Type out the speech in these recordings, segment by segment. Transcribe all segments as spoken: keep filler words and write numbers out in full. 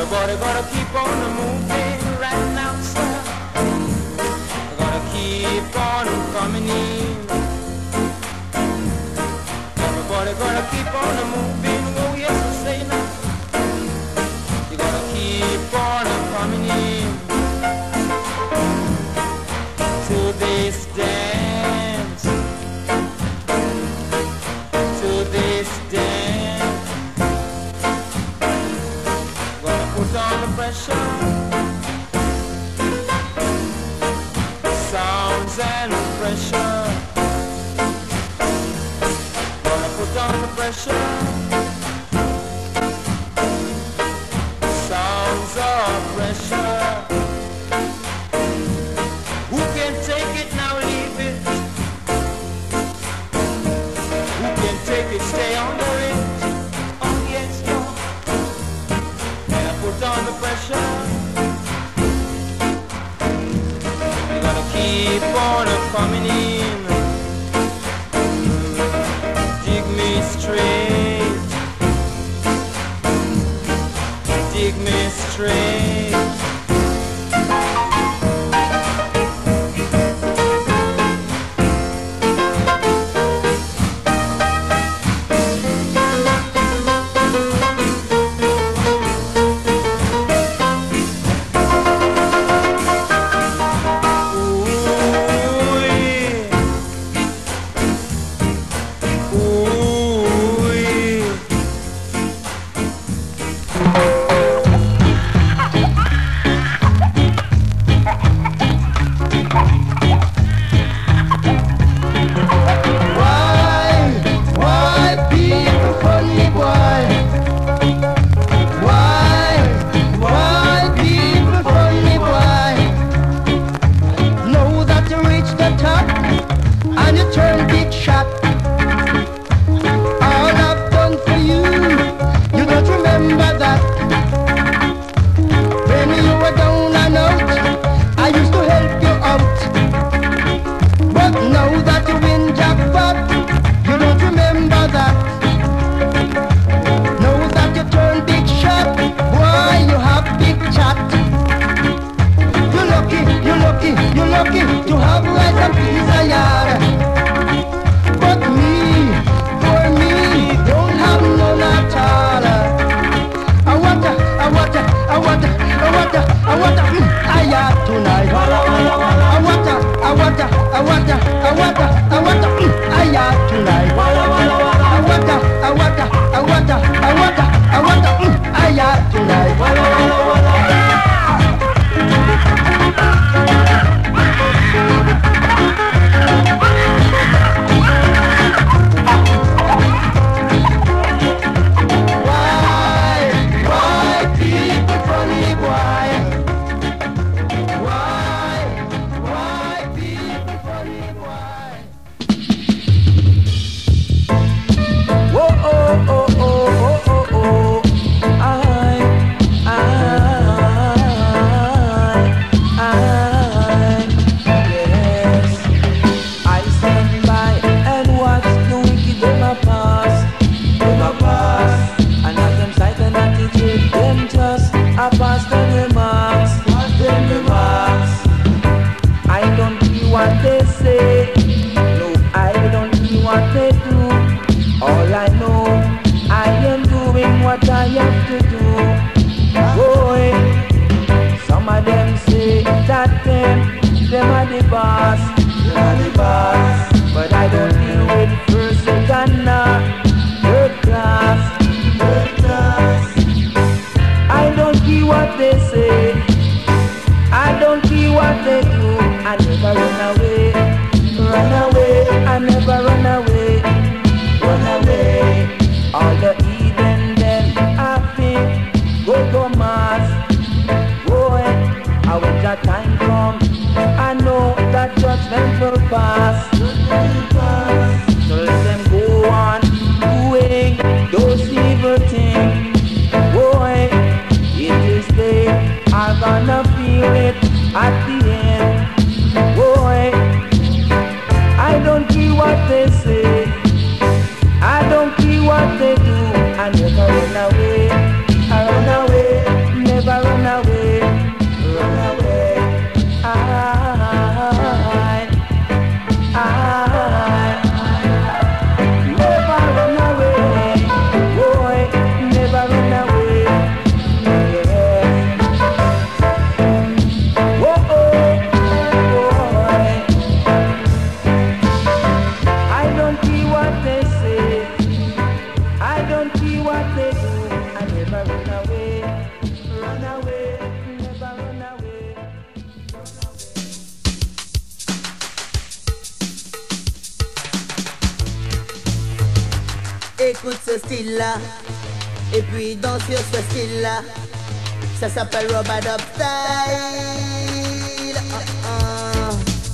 Everybody gotta keep on moving right now, sir. Gotta keep on coming in. Everybody gotta keep on moving. Oh yes, I say now. You gotta keep on coming in to this dance, to this dance. Gonna put on the pressure, sounds and pressure. Gonna put on the pressure, sounds of pressure. Who can take it now, leave it? Who can take it, stay under it? Oh yes, no. And put on the pressure. You gotta keep on coming in. Dig me straight. Dig me straight. écoute ce style-là. Et puis danse sur ce style-là. Ça s'appelle Rub-a-Dub Style. Uh -uh.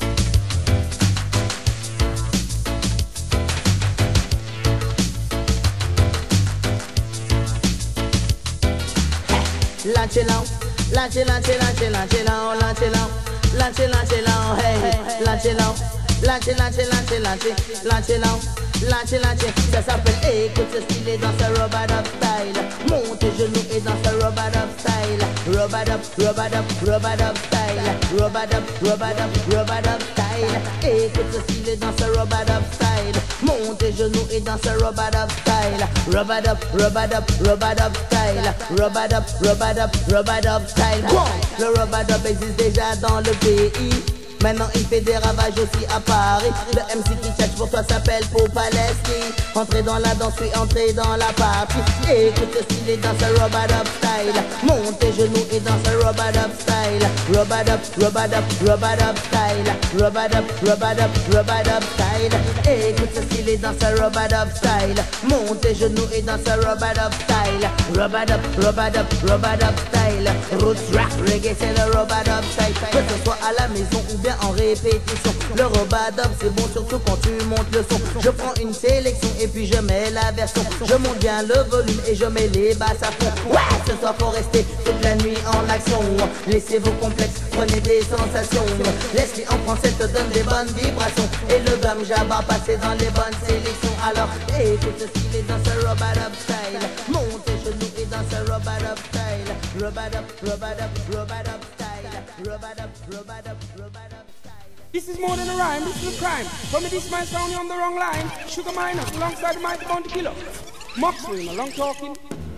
Launch it out, launch it, launch it, launch it, launch it out, launch it out, launch it, launch it out, hey, launch it out, launch it, launch it, launch it, launch it, launch it out. Lâchez, lâchez, ça s'appelle écoute ce style et dans ce Rub-a-Dub Style. Monte tes genoux et dans ce Rub-a-Dub Style. Rub-a-Dub, Rub-a-Dub, Rub-a-Dub Style. Rub-a-Dub, Rub-a-Dub, Rub-a-Dub Style. Écoute ce style et dans ce Rub-a-Dub Style. Monte tes genoux et dans ce Rub-a-Dub Style. Rub-a-Dub, Rub-a-Dub, Rub-a-Dub Style. Rub-a-Dub, Rub-a-Dub, Rub-a-Dub Style. Le Rub-a-Dub existe déjà dans le pays. Maintenant il fait des ravages aussi à Paris. Le M C qui catch pour toi s'appelle Popaleski. Entrez dans la danse, puis entrez dans la partie. Écoute ce style et dans ce Rub-a-Dub Style. Monte tes genoux et dans ce Rub-a-Dub Style. Rub-a-Dub, Rub-a-Dub, Rub-a-Dub Style. Rub-a-Dub, Rub-a-Dub, Rub-a-Dub Style. Écoute ce style et dans ce Rub-a-Dub Style. Monte tes genoux et dans ce Rub-a-Dub Style. Rub-a-Dub, Rub-a-Dub, Rub-a-Dub Style. Roots, rap, reggae, c'est le Rub-a-Dub Style. Que ce soit à la maison ou bien en répétition, le Rub-a-Dub c'est bon surtout quand tu montes le son. Je prends une sélection et puis je mets la version. Je monte bien le volume et je mets les basses à fond. Ouais, ce soir faut rester toute la nuit en action. Laissez vos complexes, prenez des sensations. L'esprit en français te donne des bonnes vibrations. Et le drum jabba passer dans les bonnes sélections. Alors écoute ce style et dans ce Rub-a-Dub Style. Monte tes genoux et dans ce Rub-a-Dub Style. Rub-a-Dub, Rub-a-Dub, Rub-a-Dub Style. Rub-a-Dub, Rub-a-Dub, Rub-a-Dub. This is more than a rhyme, this is a crime. For me, this man sound you on the wrong line. Sugar Minor, alongside the Mighty Bounty Killer. Moxley, a long talking.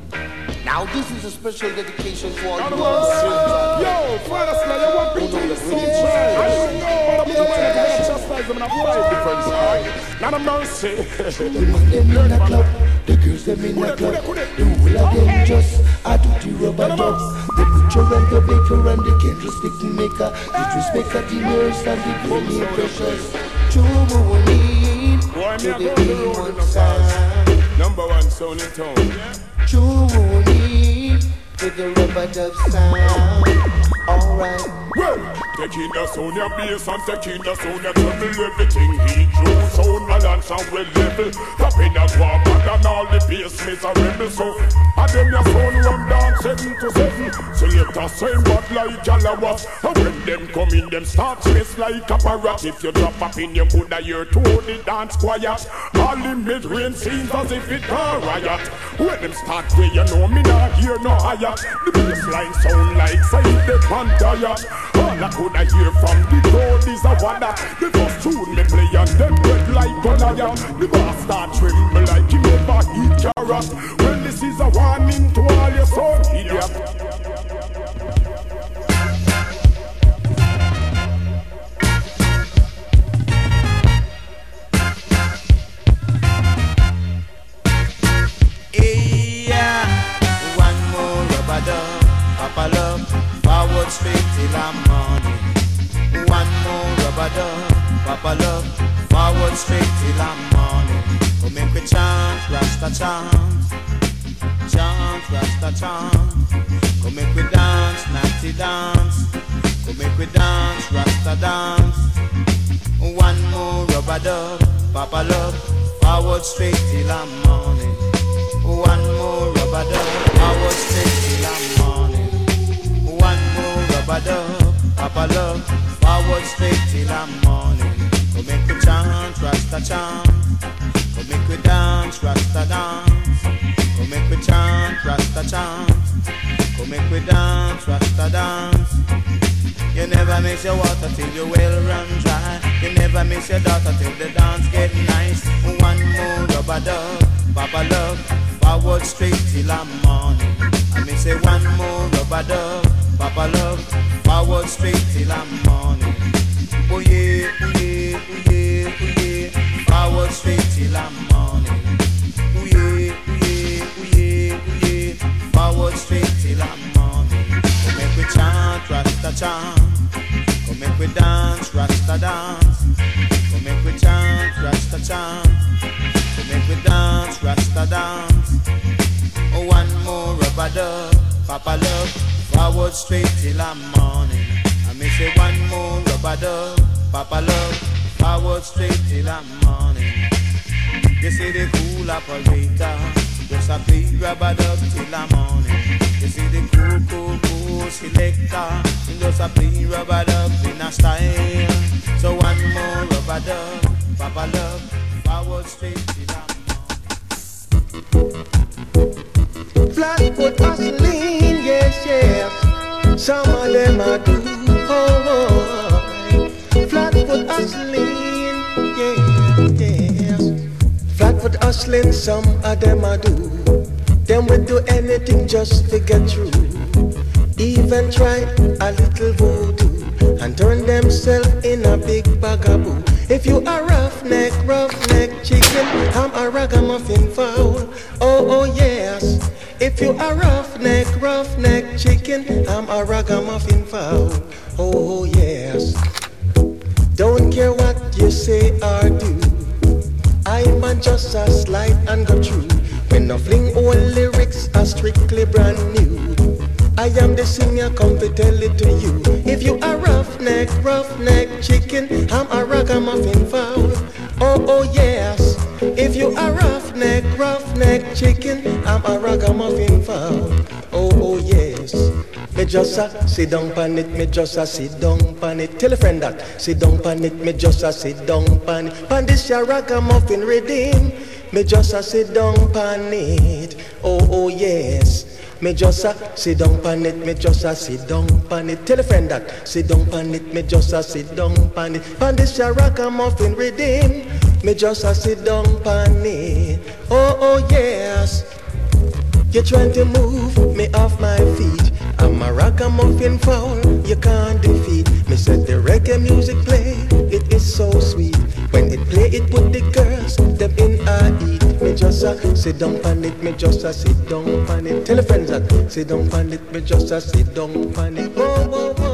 Now this is a special dedication for all Yo, you yo, Father Slayer, one big thing to see. I don't know, but I'm going to chastise them and I'm fight difference. Not a mercy. The man them in the club, the girls them in the club. The whole of them just I do the Rub-a-Dub. The butcher and the baker and the candlestick maker. Disrespect at the nurse and the granny precious. True morning to the A one side. Number one sound in town. True morning to the Rub-a-Dub sound. Alright. Well, taking the sound your bass and taking the sound your treble. Everything he drew, sound balance and well level. Tapping the guap and all the bass miserable. So, I them your sound run down seven to seven. Select a same but like Jalawas. And when them come in, them start space like a parrot. If you drop up in, you coulda hear to the dance quiet. All the mid-range seems as if it a riot. When them start play, you know me not hear no higher. The bass line sound like side the pantaya. All I coulda hear from the crowd is a wada. The first tune me play and them red like Goliath. The bass start tremble like he never eat carrot. Well, this is a warning to all your son idiot. Yeah, one more Rub-a-Dub, Papa Love, forward straight till I'm morning. One more Rub-a-Dub, Papa Love, forward straight till I'm morning. Oh, make we chant, Rasta chant, chant, Rasta chant. Go make we dance, natty dance. Go make we dance, Rasta dance. One more Rub-a-Dub, Papa Love, forward straight till I'm morning. One more Rub-a-Dub, forward straight till I'm morning. One more Rub-a-Dub, Papa Love, forward straight till I'm morning. Go make we chant, Rasta chant. Go make we dance, Rasta dance. Go make we chant, Rasta chant. Go make we dance, Rasta dance. You never miss your water till your well run dry. You never miss your daughter till the dance get nice. One more Rub-a-Dub, Papa Love, forward straight till I'm morning. I may say one more Rub-a-Dub, Papa Love, forward straight till I'm morning. Oh yeah, oh yeah, oh yeah, oh yeah, forward straight till I'm morning. Oh yeah, oh yeah, oh yeah, oh yeah, forward straight till I'm morning. Go make we chant, Rasta chant. Go make we dance, Rasta dance. Go make we chant, Rasta chant. Go make we dance, Rasta youngster dance. One more rubber dub, Papa love, forward straight till I'm morning. I may say one more rubber dub, Papa love, forward straight till I'm morning. You see the cool operator, just a big rubber dub till I'm morning. You see the cool, cool, cool selector, just a big rubber dub in a style. So one more rubber dub, Papa love, forward straight till I'm morning. Flatfoot hustling, yes, yes. Some of them are do. Oh, oh. Flatfoot hustling, yes, yes. Flatfoot hustling, some of them are do. Them will do anything just to get through. Even try a little voodoo and turn themselves in a big bugaboo. If you a roughneck, roughneck chicken, I'm a ragamuffin fowl. Oh, oh yes. If you a roughneck, roughneck chicken, I'm a ragamuffin fowl. Oh yes. Don't care what you say or do, I'm a just a slide and go through. When I fling old lyrics are strictly brand new, I am the singer, come to tell it to you. If you a roughneck, roughneck chicken, I'm a ragamuffin fowl. Oh, oh yes. If you a roughneck, roughneck chicken, I'm a ragamuffin fowl. Oh, oh yes. Me just a sit down pan it, me just a sit down pan it. Tell a friend that, sit down pan it, me just a sit down pan it. Pan this ya ragamuffin redeem, me just a sit down pan it. Oh, oh yes. Me just a sit down pan it, me just a sit down pan it. Tell a friend that, sit down pan it, me just a sit down pan it. Pan this ya ragamuffin redeem, me just a sit down pan it. Oh, oh yes. You're trying to move me off my feet. I'm a ragamuffin fowl, you can't defeat. Me said the reggae music play, it is so sweet. When it play, it put the girls, them in a heat. Me just a sit down pan it, me just a sit down pan it. Tell a friend that, sit down pan it, me just a sit down pan it. Oh, oh, oh.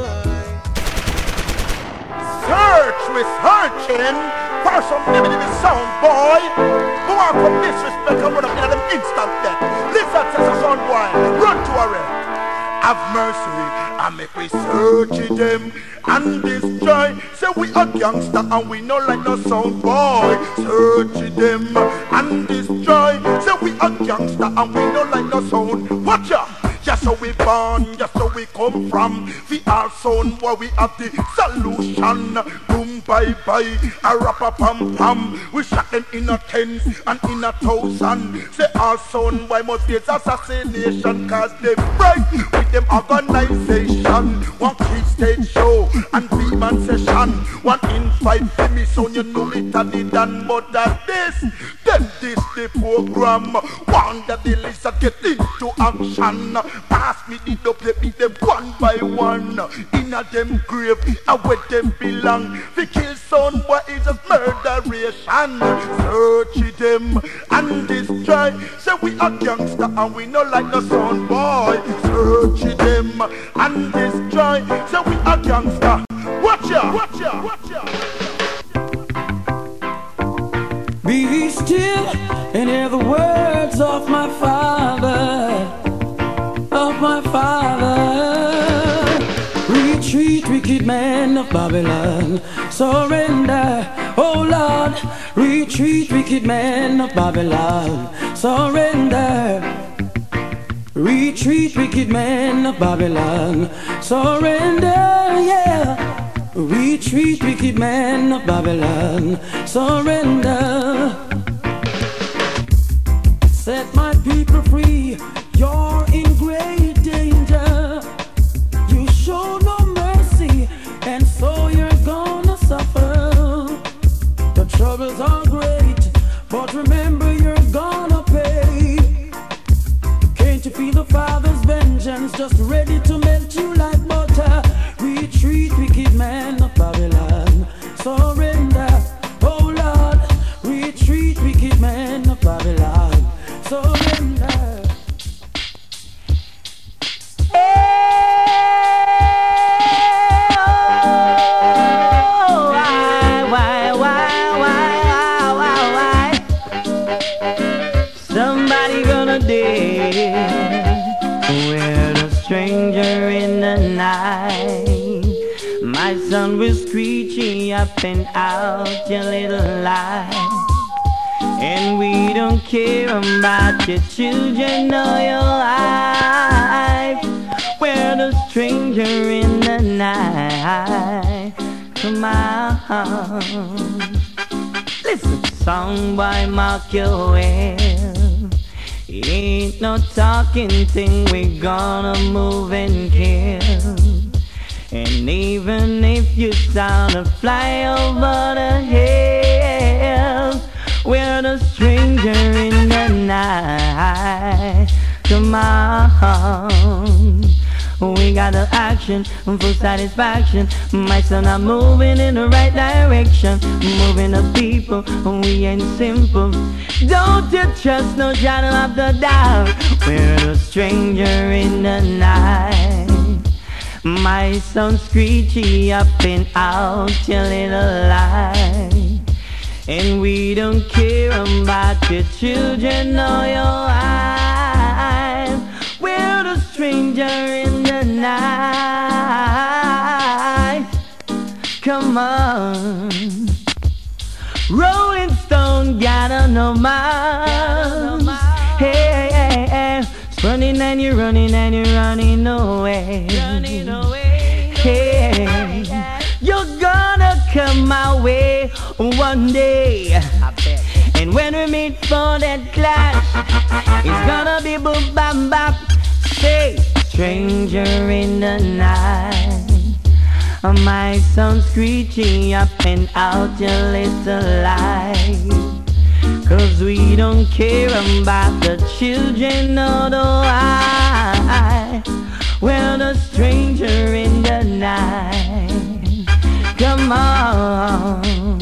Search with searching for some limited sound boy who want to disrespect and run up in them instant death. Listen to the sound boy, run to a red. Have mercy and make we search them and destroy. Say we a gangster and we no like no sound boy. Search them and destroy. Say we a gangster and we no like no sound. Watch out. Just so we born, just so we come from. We are sound where we have the solution. Boom, bye, bye, a rapper pam pam. We shot them in a tens and in a thousand. Say our sound why must be assassination. Cause they break with them organization. One key stage show and B-man session. One invite to me sound, you know it a did done. But that this, then this the program. One that the list get into action. Pass me the dub, let me them one by one. In a them grave, I where them belong. We kill son, what is a murderation? Search them and destroy. Say we are gangster and we no like no son boy. Search them and destroy. Say we are gangster. Watch ya, watch ya, watch ya. Be still and hear the words of my father. Of my father. Retreat, wicked man of Babylon. Surrender, oh Lord. Retreat, wicked man of Babylon. Surrender. Retreat, wicked man of Babylon. Surrender, yeah. Retreat, wicked man of Babylon. Surrender. Set my people free. You're in great danger. You show no mercy, and so you're gonna suffer. The troubles are great, but remember you're gonna pay. Can't you feel the Father's vengeance just ready to melt you like butter? Retreat, wicked man of Babylon. Surrender, oh Lord. Retreat, wicked man of Babylon. Surrender. stranger in the night. My son was screeching up and out your little light. And we don't care about your children or your life. We're the stranger in the night. Come on. Listen, song by Mark your will. Ain't no talking thing, we're gonna move and kill. And even if you sound a fly over the hills, we're the stranger in the night. Come on. We got the action for satisfaction. My son, I'm moving in the right direction. Moving the people, we ain't simple. Don't you trust no shadow of the doubt. We're the stranger in the night. My son screechy up and out your little light. And we don't care about your children or your wife. We're the stranger in the night. Come on. Rolling Stone gotta know miles. Hey, hey, hey. It's running and you're running and you're running away. Running away. Hey, you're gonna come my way one day. And when we meet for that clash, it's gonna be boom bam bam. Say, stranger in the night. My son screeching up and out your little light. Cause we don't care about the children or the wife. We're the stranger in the night. Come on.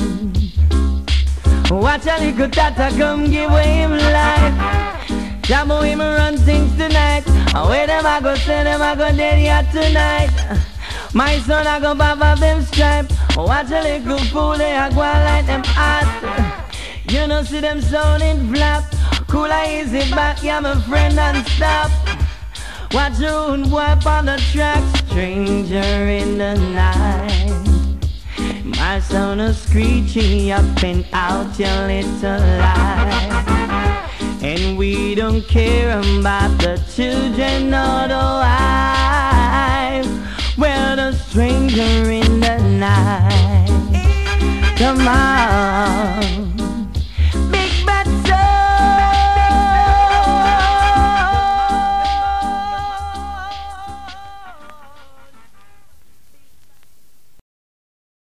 Watch a little tata come give away him life. Jamo him run things tonight. Where them I go say them I go dead here tonight. My son I go pop off them stripe. Watch a little fool they I go like them hot. You know see them sounding flap. Cool I easy back, yeah my friend and stop. Watch your own wipe on the track. Stranger in the night. My son is screeching up and out your little light. And we don't care about the children or the wife. We're the stranger in the night. Come on.